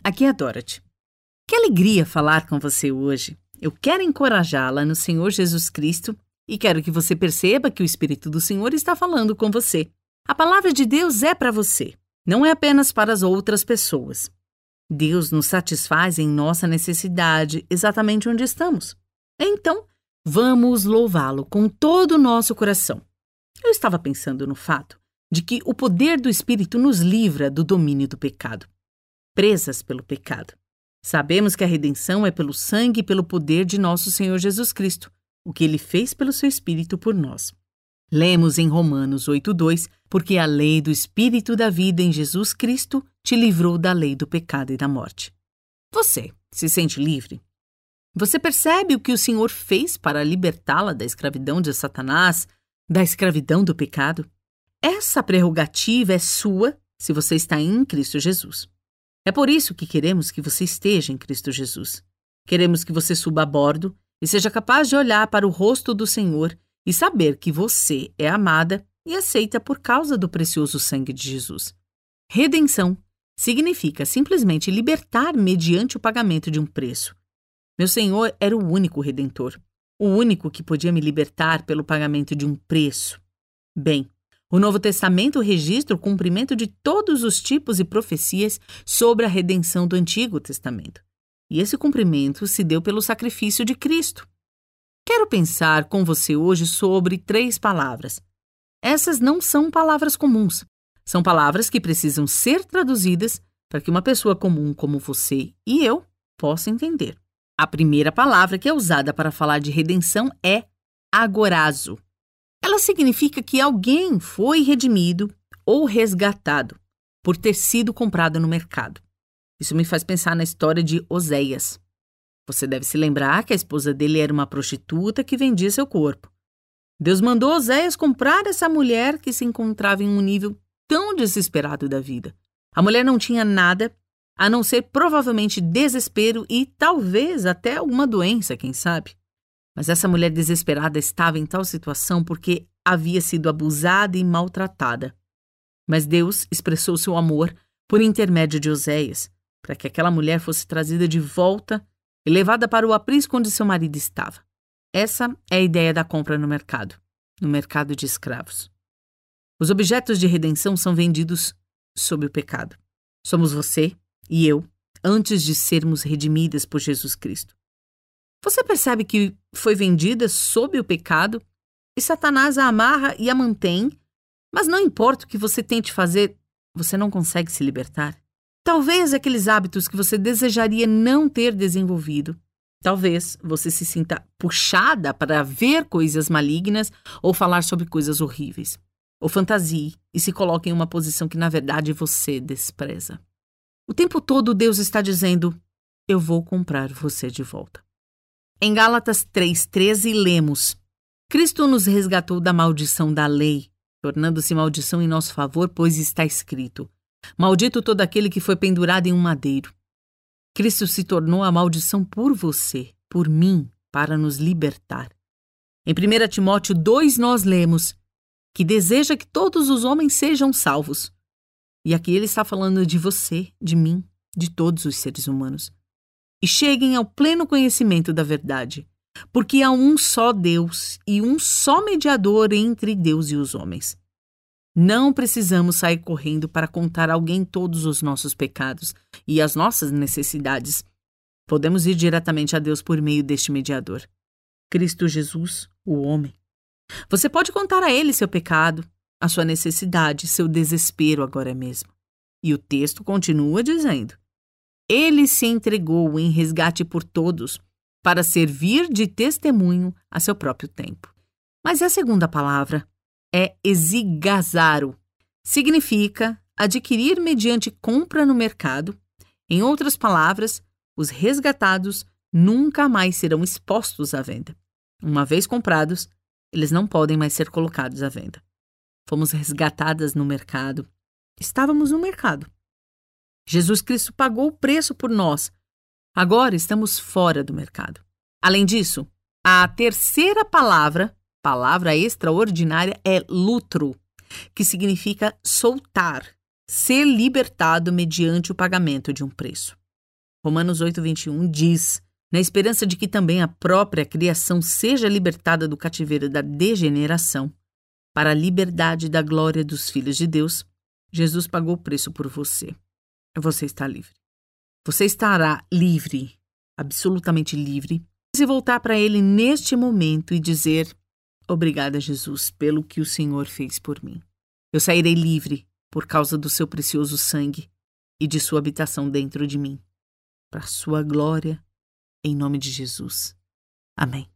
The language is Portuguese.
aqui é a Dorothy. Que alegria falar com você hoje. Eu quero encorajá-la no Senhor Jesus Cristo e quero que você perceba que o Espírito do Senhor está falando com você. A palavra de Deus é para você, não é apenas para as outras pessoas. Deus nos satisfaz em nossa necessidade exatamente onde estamos. Então, vamos louvá-lo com todo o nosso coração. Eu estava pensando no fato de que o poder do Espírito nos livra do domínio do pecado. Presas pelo pecado. Sabemos que a redenção é pelo sangue e pelo poder de nosso Senhor Jesus Cristo, o que Ele fez pelo seu Espírito por nós. Lemos em Romanos 8:2, porque a lei do Espírito da vida em Jesus Cristo te livrou da lei do pecado e da morte. Você se sente livre? Você percebe o que o Senhor fez para libertá-la da escravidão de Satanás, da escravidão do pecado? Essa prerrogativa é sua se você está em Cristo Jesus. É por isso que queremos que você esteja em Cristo Jesus. Queremos que você suba a bordo e seja capaz de olhar para o rosto do Senhor e saber que você é amada e aceita por causa do precioso sangue de Jesus. Redenção significa simplesmente libertar mediante o pagamento de um preço. Meu Senhor era o único Redentor, o único que podia me libertar pelo pagamento de um preço. Bem, o Novo Testamento registra o cumprimento de todos os tipos e profecias sobre a redenção do Antigo Testamento. E esse cumprimento se deu pelo sacrifício de Cristo. Quero pensar com você hoje sobre 3 palavras. Essas não são palavras comuns. São palavras que precisam ser traduzidas para que uma pessoa comum como você e eu possa entender. A primeira palavra que é usada para falar de redenção é agorazo. Ela significa que alguém foi redimido ou resgatado por ter sido comprado no mercado. Isso me faz pensar na história de Oséias. Você deve se lembrar que a esposa dele era uma prostituta que vendia seu corpo. Deus mandou Oséias comprar essa mulher que se encontrava em um nível tão desesperado da vida. A mulher não tinha nada, a não ser provavelmente desespero e talvez até alguma doença, quem sabe. Mas essa mulher desesperada estava em tal situação porque havia sido abusada e maltratada. Mas Deus expressou seu amor por intermédio de Oséias, para que aquela mulher fosse trazida de volta e levada para o aprisco onde seu marido estava. Essa é a ideia da compra no mercado de escravos. Os objetos de redenção são vendidos sob o pecado. Somos você e eu, antes de sermos redimidas por Jesus Cristo. Você percebe que foi vendida sob o pecado e Satanás a amarra e a mantém, mas não importa o que você tente fazer, você não consegue se libertar? Talvez aqueles hábitos que você desejaria não ter desenvolvido. Talvez você se sinta puxada para ver coisas malignas ou falar sobre coisas horríveis. Ou fantasie e se coloque em uma posição que, na verdade, você despreza. O tempo todo Deus está dizendo, eu vou comprar você de volta. Em Gálatas 3:13 lemos, Cristo nos resgatou da maldição da lei, tornando-se maldição em nosso favor, pois está escrito, maldito todo aquele que foi pendurado em um madeiro. Cristo se tornou a maldição por você, por mim, para nos libertar. Em 1 Timóteo 2 nós lemos que deseja que todos os homens sejam salvos. E aqui ele está falando de você, de mim, de todos os seres humanos. E cheguem ao pleno conhecimento da verdade, porque há um só Deus e um só mediador entre Deus e os homens. Não precisamos sair correndo para contar a alguém todos os nossos pecados e as nossas necessidades. Podemos ir diretamente a Deus por meio deste mediador, Cristo Jesus, o homem. Você pode contar a Ele seu pecado, a sua necessidade, seu desespero agora mesmo. E o texto continua dizendo, Ele se entregou em resgate por todos, para servir de testemunho a seu próprio tempo. Mas a segunda palavra é exigazaro. Significa adquirir mediante compra no mercado. Em outras palavras, os resgatados nunca mais serão expostos à venda. Uma vez comprados, eles não podem mais ser colocados à venda. Fomos resgatadas no mercado. Estávamos no mercado. Jesus Cristo pagou o preço por nós. Agora estamos fora do mercado. Além disso, a terceira palavra extraordinária, é lutro, que significa soltar, ser libertado mediante o pagamento de um preço. Romanos 8:21 diz: na esperança de que também a própria criação seja libertada do cativeiro da degeneração, para a liberdade da glória dos filhos de Deus, Jesus pagou o preço por você. Você está livre. Você estará livre, absolutamente livre, se voltar para Ele neste momento e dizer: obrigada, Jesus, pelo que o Senhor fez por mim. Eu sairei livre por causa do seu precioso sangue e de sua habitação dentro de mim. Para a sua glória, em nome de Jesus. Amém.